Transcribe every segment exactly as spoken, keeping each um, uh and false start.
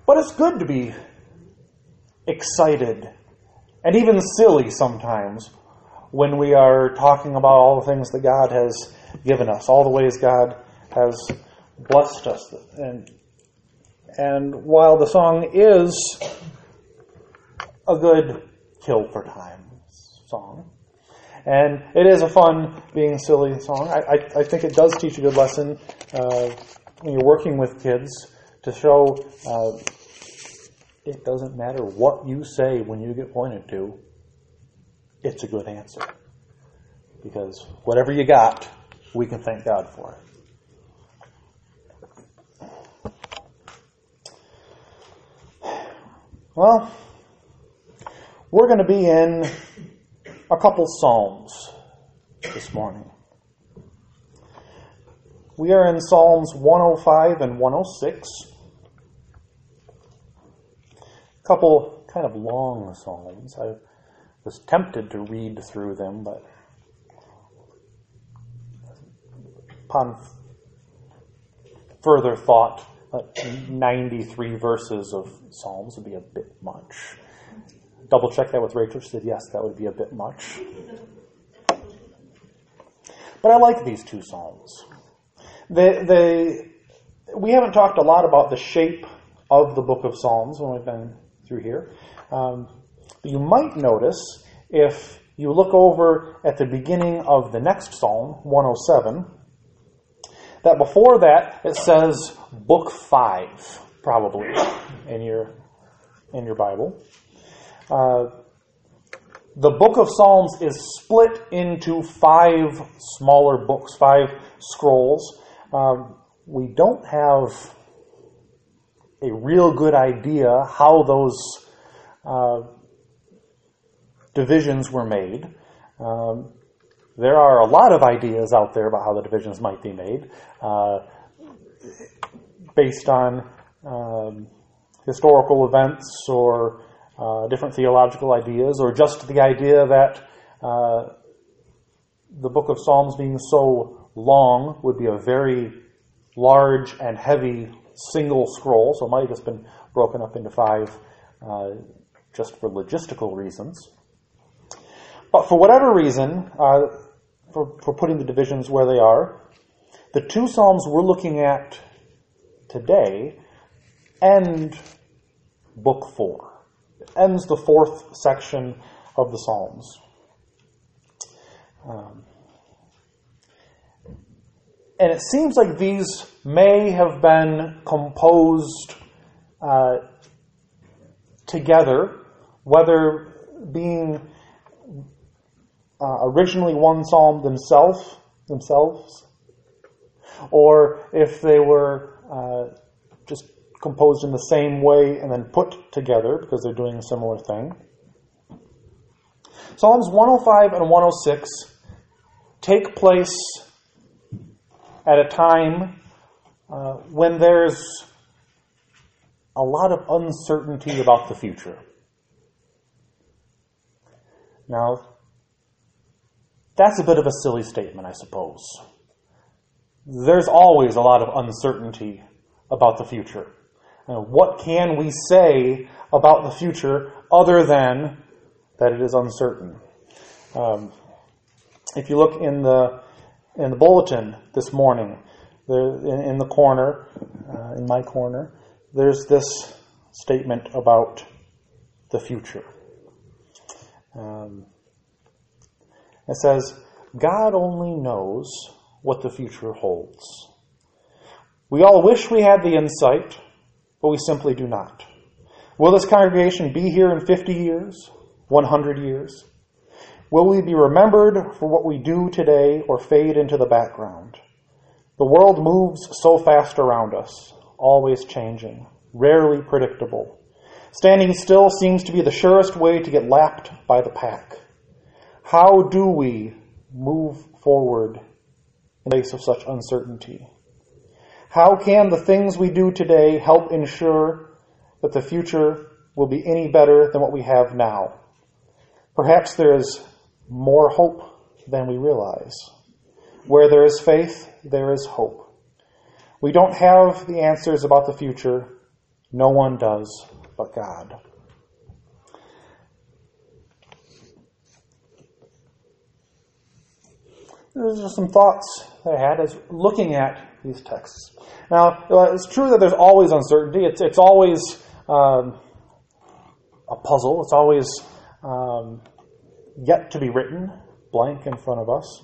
But it's good to be excited and even silly sometimes when we are talking about all the things that God has given us, all the ways God has blessed us. And, and while the song is a good kill for time song, and it is a fun, being silly song, I, I, I think it does teach a good lesson uh, when you're working with kids to show uh, it doesn't matter what you say when you get pointed to, it's a good answer. Because whatever you got, we can thank God for it. Well, we're going to be in a couple Psalms this morning. We are in Psalms one oh five and one oh six. A couple kind of long Psalms. I was tempted to read through them, but upon further thought, uh, ninety-three verses of Psalms would be a bit much. Double check that with Rachel. She said, yes, that would be a bit much. But I like these two Psalms. They, they, we haven't talked a lot about the shape of the book of Psalms when we've been through here. Um, but you might notice, if you look over at the beginning of the next Psalm, one oh seven, that before that it says Book five, probably, in your in your Bible. Uh, the book of Psalms is split into five smaller books, five scrolls. Um, we don't have a real good idea how those uh, divisions were made. Um, there are a lot of ideas out there about how the divisions might be made, uh, based on um, historical events or uh, different theological ideas, or just the idea that uh, the book of Psalms being so long would be a very large and heavy single scroll, so it might have just been broken up into five uh, just for logistical reasons. But for whatever reason, uh, for, for putting the divisions where they are, the two Psalms we're looking at today end Book four. It ends the fourth section of the Psalms. Um, and it seems like these may have been composed uh, together, whether being uh, originally one psalm themselves, themselves, or if they were uh, just composed in the same way and then put together because they're doing a similar thing. Psalms one oh five and one oh six take place at a time uh, when there's a lot of uncertainty about the future. Now, that's a bit of a silly statement, I suppose. There's always a lot of uncertainty about the future. Now, what can we say about the future other than that it is uncertain? Um, if you look in the in the bulletin this morning, there, in, in the corner, uh, in my corner, there's this statement about the future. Um, it says, God only knows what the future holds. We all wish we had the insight, but we simply do not. Will this congregation be here in fifty years, one hundred years? Will we be remembered for what we do today or fade into the background? The world moves so fast around us, always changing, rarely predictable. Standing still seems to be the surest way to get lapped by the pack. How do we move forward in the face of such uncertainty? How can the things we do today help ensure that the future will be any better than what we have now? Perhaps there is more hope than we realize. Where there is faith, there is hope. We don't have the answers about the future, No one does but God. Those are some thoughts I had as looking at these texts. Now, it's true that there's always uncertainty. It's, it's always um, a puzzle. It's always um, yet to be written, blank in front of us.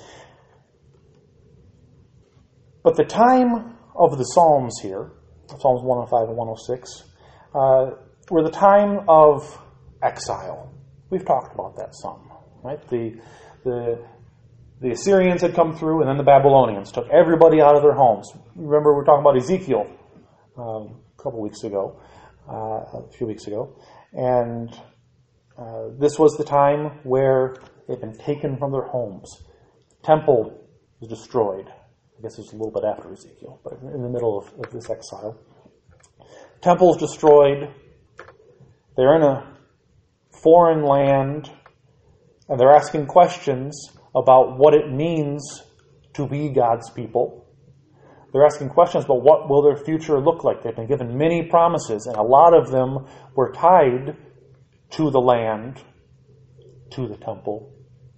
But the time of the Psalms here, Psalms one oh five and one oh six, uh, were the time of exile. We've talked about that some, right? The the the Assyrians had come through, and then the Babylonians took everybody out of their homes. Remember, we were talking about Ezekiel um, a couple weeks ago, uh, a few weeks ago, and uh, this was the time where they'd been taken from their homes. Temple was destroyed. I guess it's a little bit after Ezekiel, but in the middle of, of this exile. Temple's destroyed. They're in a foreign land, and they're asking questions about what it means to be God's people. They're asking questions about what will their future look like. They've been given many promises, and a lot of them were tied to the land, to the temple,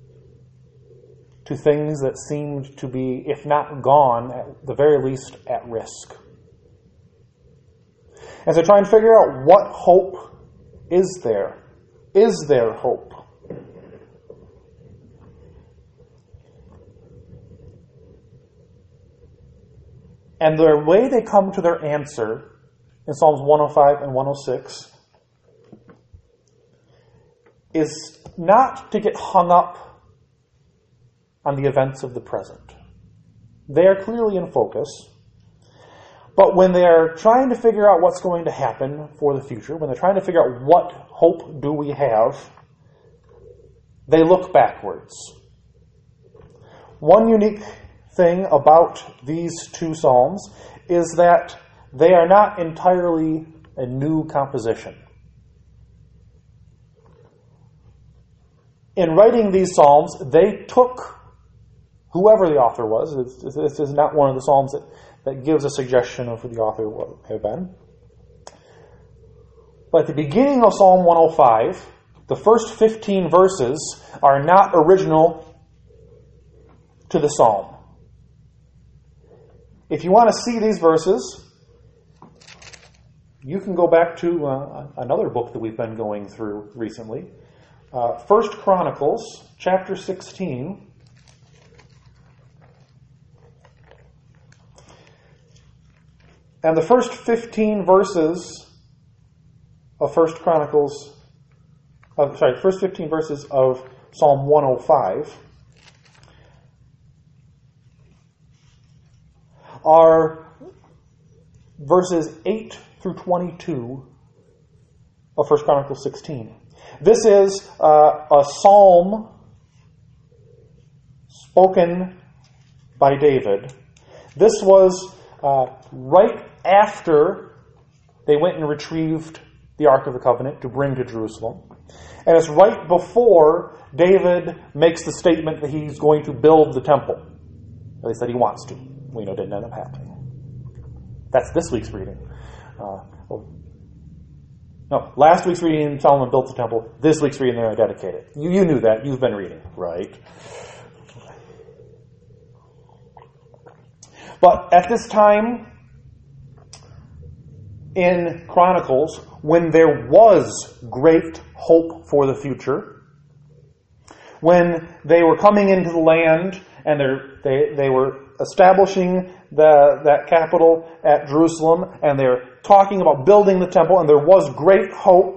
to things that seemed to be, if not gone, at the very least at risk. And so try and figure out what hope is there. Is there hope? And the way they come to their answer in Psalms one oh five and one oh six is not to get hung up on the events of the present. They are clearly in focus. But when they are trying to figure out what's going to happen for the future, when they're trying to figure out what hope do we have, they look backwards. One unique thing about these two psalms is that they are not entirely a new composition. In writing these psalms, they took whoever the author was. This is not one of the psalms that, that gives a suggestion of who the author would have been. But at the beginning of Psalm one oh five, the first fifteen verses are not original to the psalm. If you want to see these verses, you can go back to uh, another book that we've been going through recently. Uh, First Chronicles, chapter sixteen. And the first fifteen verses of First Chronicles, uh, sorry, first fifteen verses of Psalm one oh five are verses eight through twenty-two of First Chronicles sixteen. This is uh, a psalm spoken by David. This was uh, right after they went and retrieved the Ark of the Covenant to bring to Jerusalem. And it's right before David makes the statement that he's going to build the temple. At least that he wants to. We know it didn't end up happening. That's this week's reading. Uh, well, no, last week's reading, Solomon built the temple. This week's reading, they're going to dedicate it. You, you knew that. You've been reading, right? But at this time in Chronicles, when there was great hope for the future, when they were coming into the land and they they were establishing the that capital at Jerusalem, and they're talking about building the temple, and there was great hope,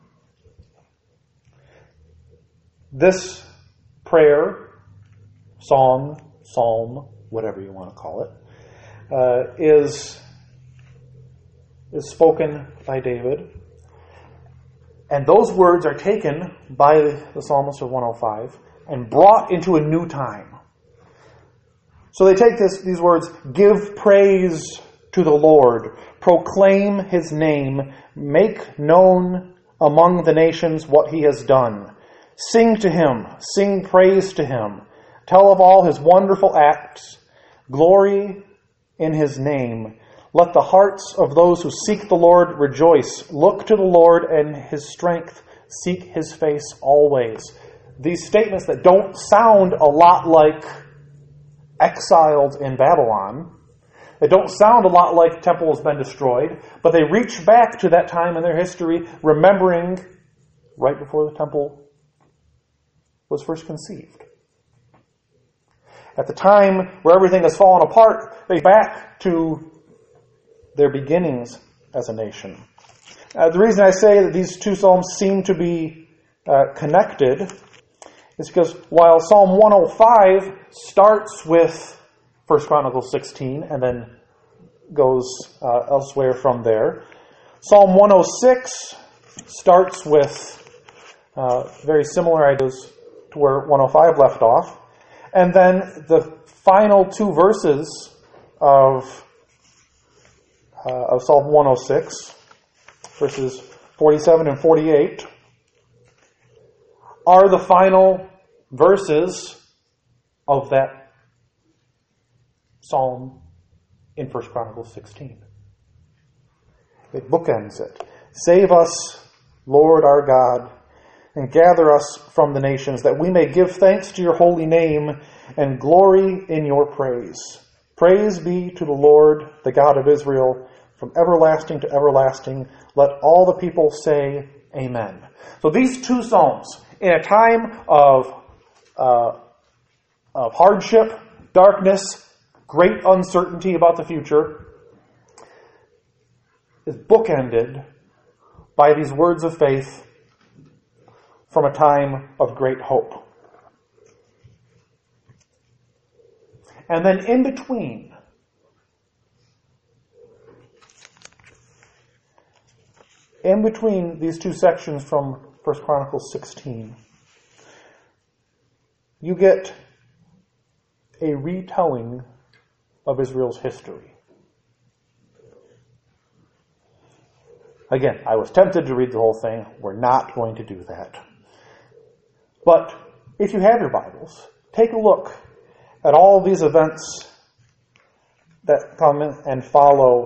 this prayer, song, psalm, whatever you want to call it, uh, is is spoken by David. And those words are taken by the psalmist of one oh five and brought into a new time. So they take this, these words, give praise to the Lord, proclaim his name, make known among the nations what he has done. Sing to him, sing praise to him, tell of all his wonderful acts, glory in his name. Let the hearts of those who seek the Lord rejoice. Look to the Lord and his strength. Seek his face always. These statements that don't sound a lot like exiled in Babylon, they don't sound a lot like the temple has been destroyed, but they reach back to that time in their history, remembering right before the temple was first conceived. At the time where everything has fallen apart, they back to their beginnings as a nation. Uh, the reason I say that these two psalms seem to be uh, connected is because while Psalm one oh five starts with First Chronicles sixteen and then goes uh, elsewhere from there, Psalm one oh six starts with uh, very similar ideas to where one oh five left off, and then the final two verses of uh, of Psalm one oh six, verses forty-seven and forty-eight, are the final verses of that psalm in First Chronicles sixteen. It bookends it. Save us, Lord our God, and gather us from the nations, that we may give thanks to your holy name and glory in your praise. Praise be to the Lord, the God of Israel, from everlasting to everlasting. Let all the people say, Amen. So these two psalms, in a time of, uh, of hardship, darkness, great uncertainty about the future, is bookended by these words of faith from a time of great hope. And then in between, in between these two sections from First Chronicles sixteen, you get a retelling of Israel's history. Again, I was tempted to read the whole thing. We're not going to do that. But if you have your Bibles, take a look at all these events that come and follow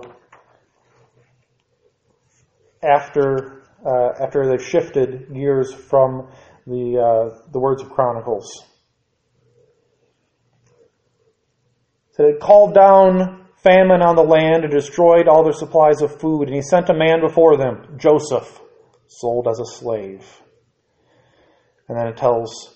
after uh, after they've shifted gears from the uh, the words of Chronicles. So it called down famine on the land and destroyed all their supplies of food, and he sent a man before them, Joseph, sold as a slave. And then it tells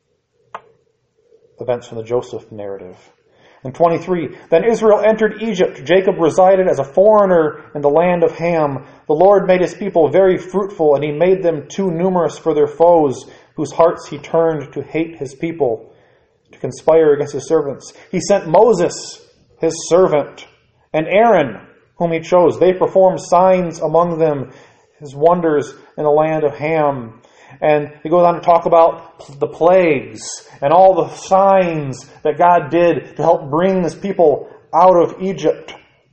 events from the Joseph narrative. In twenty-three, then Israel entered Egypt. Jacob resided as a foreigner in the land of Ham. The Lord made his people very fruitful, and he made them too numerous for their foes, whose hearts he turned to hate his people, to conspire against his servants. He sent Moses, his servant, and Aaron, whom he chose. They performed signs among them, his wonders in the land of Ham. And he goes on to talk about the plagues and all the signs that God did to help bring his people out of Egypt.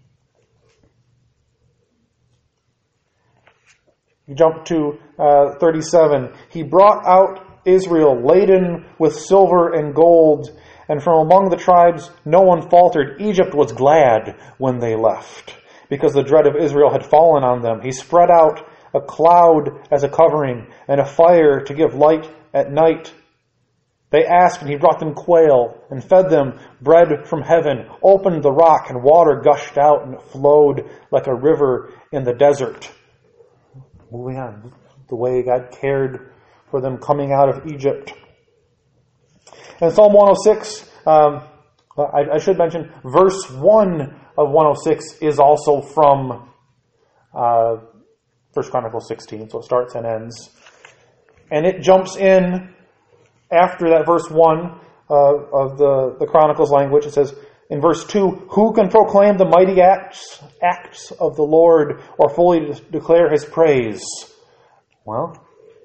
You jump to uh, thirty-seven. He brought out Israel laden with silver and gold, and from among the tribes no one faltered. Egypt was glad when they left, because the dread of Israel had fallen on them. He spread out a cloud as a covering, and a fire to give light at night. They asked, and he brought them quail, and fed them bread from heaven, opened the rock, and water gushed out, and it flowed like a river in the desert. Moving on, the way God cared for them coming out of Egypt. And Psalm one oh six, um, I, I should mention, verse one of one oh six is also from uh, First Chronicles sixteen, so it starts and ends. And it jumps in after that verse one uh, of the, the Chronicles language. It says in verse two, who can proclaim the mighty acts, acts of the Lord, or fully de- declare his praise? Well,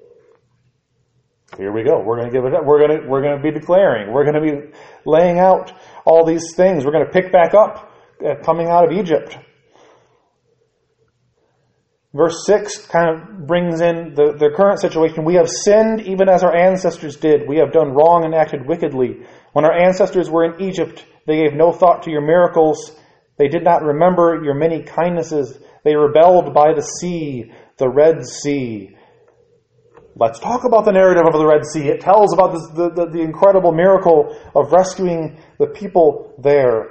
here we go. We're going to give it up. We're going to we're going to be declaring. We're going to be laying out all these things. We're going to pick back up uh, coming out of Egypt. Verse six kind of brings in the, the current situation. We have sinned even as our ancestors did. We have done wrong and acted wickedly. When our ancestors were in Egypt, they gave no thought to your miracles. They did not remember your many kindnesses. They rebelled by the sea, the Red Sea. Let's talk about the narrative of the Red Sea. It tells about this, the, the, the incredible miracle of rescuing the people there.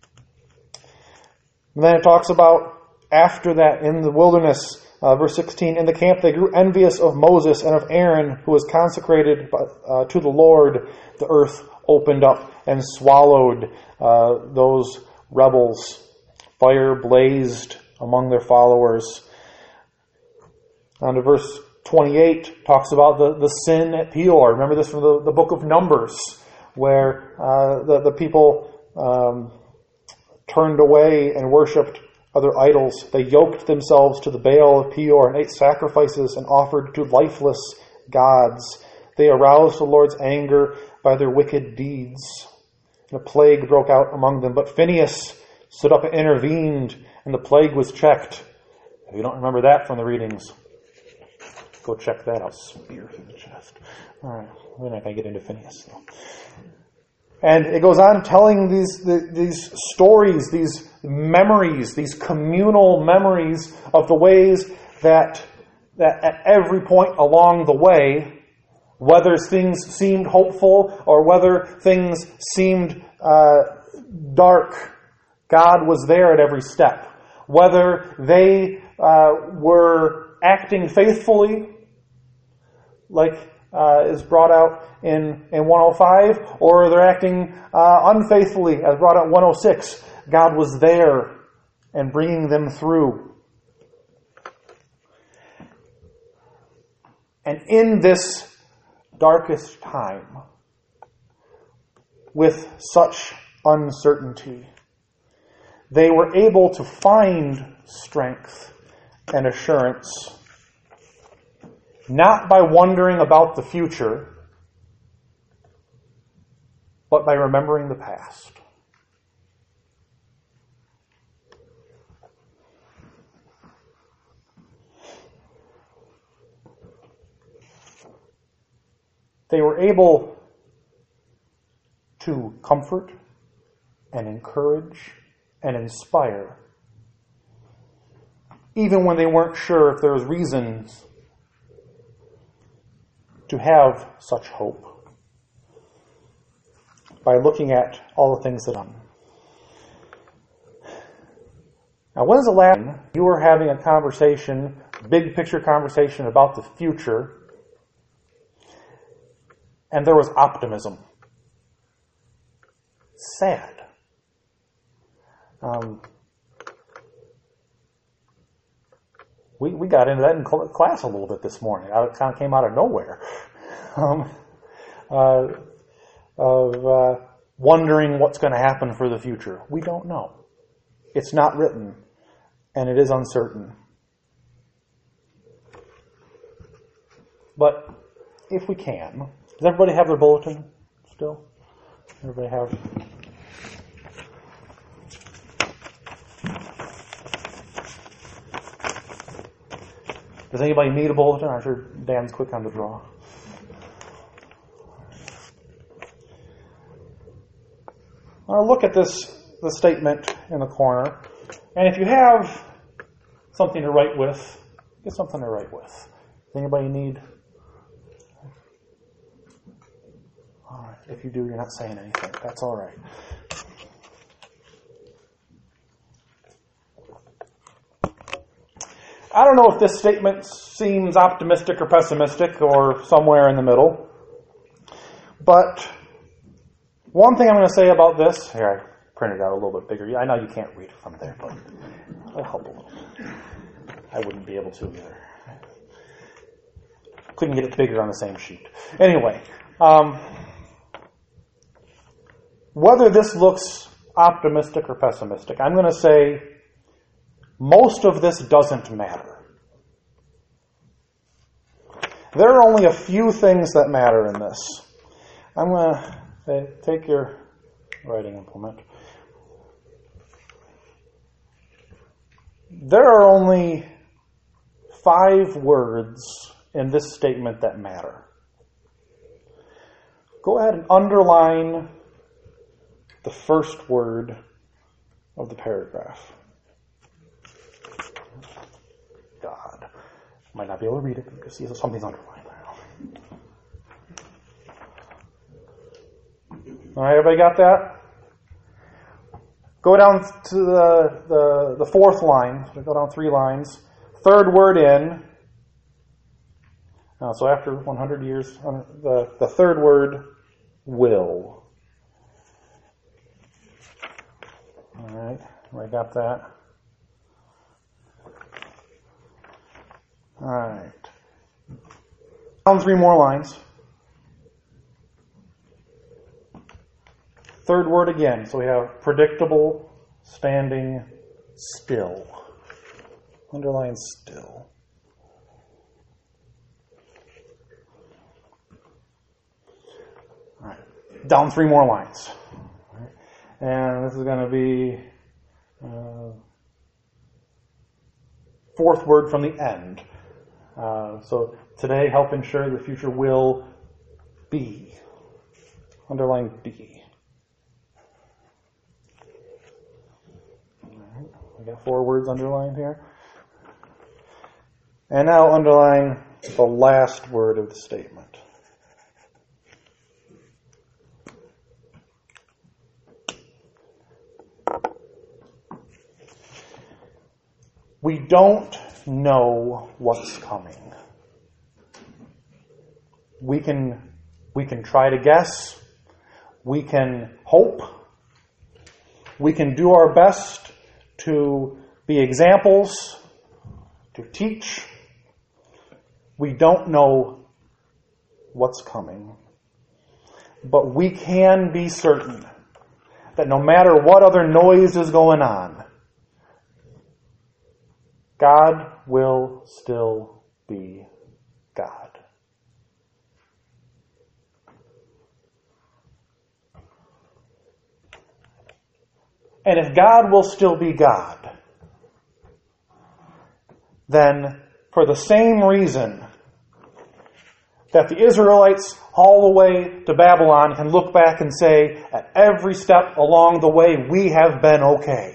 And then it talks about after that in the wilderness, uh, verse sixteen, in the camp they grew envious of Moses and of Aaron, who was consecrated by, uh, to the Lord. The earth opened up and swallowed uh, those rebels. Fire blazed among their followers. On to verse twenty-eight, talks about the, the sin at Peor. Remember this from the, the book of Numbers, where uh, the, the people um, turned away and worshipped other idols. They yoked themselves to the Baal of Peor and ate sacrifices and offered to lifeless gods. They aroused the Lord's anger by their wicked deeds. And a plague broke out among them. But Phinehas stood up and intervened, and the plague was checked. If you don't remember that from the readings, go check that out. Spear through the chest. All right, we're not going to get into Phinehas, though. And it goes on telling these the, these stories, these memories, these communal memories of the ways that that at every point along the way, whether things seemed hopeful or whether things seemed uh, dark, God was there at every step. Whether they uh, were acting faithfully, like uh, is brought out in, in one oh five, or they're acting uh, unfaithfully, as brought out in one oh six, God was there and bringing them through. And in this darkest time, with such uncertainty, they were able to find strength and assurance, not by wondering about the future, but by remembering the past. They were able to comfort and encourage and inspire, even when they weren't sure if there was reasons to have such hope, by looking at all the things that done. Now, when is the last time you were having a conversation, big picture conversation about the future, and there was optimism? Sad. Um, we we got into that in class a little bit this morning. It kind of came out of nowhere. Um, uh, of uh, wondering what's going to happen for the future. We don't know. It's not written, and it is uncertain. But if we can, does everybody have their bulletin still? Everybody have? Does anybody need a bulletin? I'm sure Dan's quick on the draw. I'll look at this the statement in the corner, and if you have something to write with, get something to write with. Does anybody need? All right. If you do, you're not saying anything. That's all right. I don't know if this statement seems optimistic or pessimistic or somewhere in the middle, but one thing I'm going to say about this, here I printed it out a little bit bigger. I know you can't read from there, but it'll help a little. I wouldn't be able to either. Couldn't get it bigger on the same sheet. Anyway, um, whether this looks optimistic or pessimistic, I'm going to say most of this doesn't matter. There are only a few things that matter in this. I'm going to say, take your writing implement. There are only five words in this statement that matter. Go ahead and underline the first word of the paragraph. God. Might not be able to read it, but you can see something's underlined there. All right, everybody got that? Go down to the, the, the fourth line. So go down three lines. Third word in. Uh, so after one hundred years, the, the third word, will. All right, everybody got that? All right. Down three more lines. Third word again. So we have predictable, standing, still. Underline still. All right. Down three more lines. All right. And this is going to be uh, fourth word from the end. Uh, so today, help ensure the future will be. Underline be. All right. We got four words underlined here. And now underline the last word of the statement. We don't know what's coming. We can, we can try to guess. We can hope. We can do our best to be examples, to teach. We don't know what's coming. But we can be certain that no matter what other noise is going on, God will still be God. And if God will still be God, then for the same reason that the Israelites all the way to Babylon can look back and say, at every step along the way, we have been okay.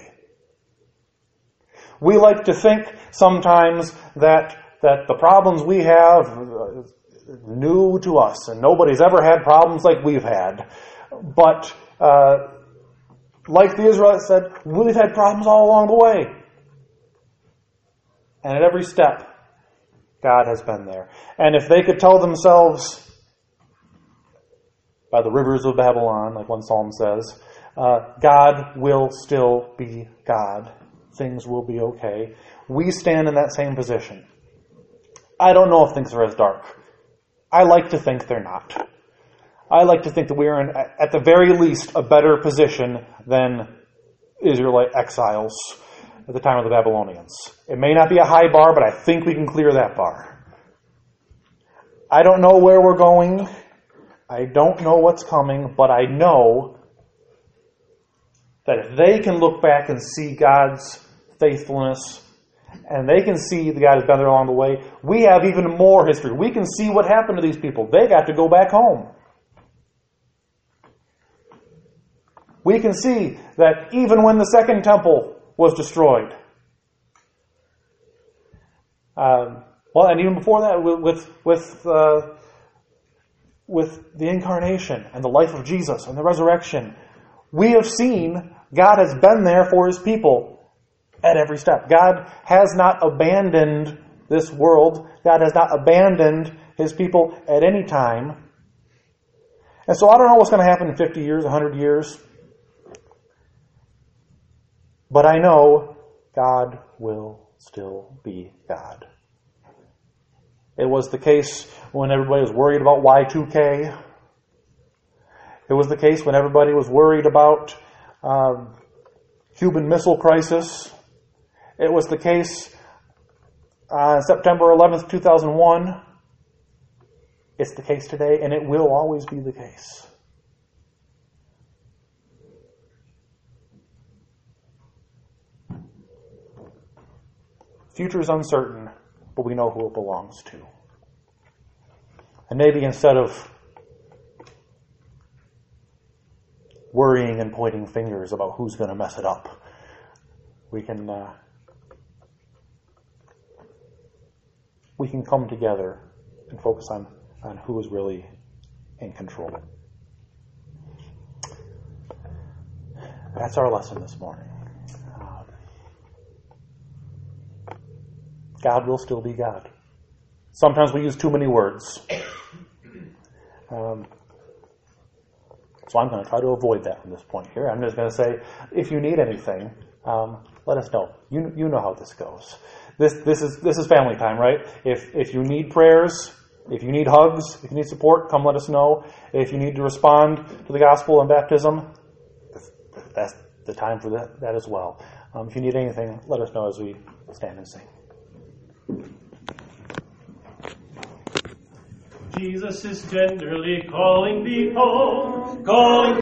We like to think sometimes that that the problems we have are new to us, and nobody's ever had problems like we've had. But uh, like the Israelites said, we've had problems all along the way. And at every step, God has been there. And if they could tell themselves by the rivers of Babylon, like one psalm says, uh, God will still be God. Things will be okay. We stand in that same position. I don't know if things are as dark. I like to think they're not. I like to think that we are in, at the very least, a better position than Israelite exiles at the time of the Babylonians. It may not be a high bar, but I think we can clear that bar. I don't know where we're going. I don't know what's coming, but I know that if they can look back and see God's faithfulness, and they can see the God has been there along the way, we have even more history. We can see what happened to these people. They got to go back home. We can see that even when the second temple was destroyed, um, well, and even before that, with with uh, with the incarnation and the life of Jesus and the resurrection, we have seen God has been there for His people at every step. God has not abandoned this world. God has not abandoned His people at any time. And so I don't know what's going to happen in fifty years, one hundred years. But I know God will still be God. It was the case when everybody was worried about Y two K. It was the case when everybody was worried about um, Cuban Missile Crisis. It was the case on uh, September eleventh, two thousand one. It's the case today, and it will always be the case. Future is uncertain, but we know who it belongs to. And maybe instead of worrying and pointing fingers about who's going to mess it up, we can uh, we can come together and focus on, on who is really in control. That's our lesson this morning. Um, God will still be God. Sometimes we use too many words. Um, so I'm going to try to avoid that from this point here. I'm just going to say, if you need anything, um, let us know. You you know how this goes. This this is this is family time, right? If if you need prayers, if you need hugs, if you need support, come let us know. If you need to respond to the gospel and baptism, that's the time for that, that as well. Um, if you need anything, let us know as we stand and sing. Jesus is tenderly calling thee home, calling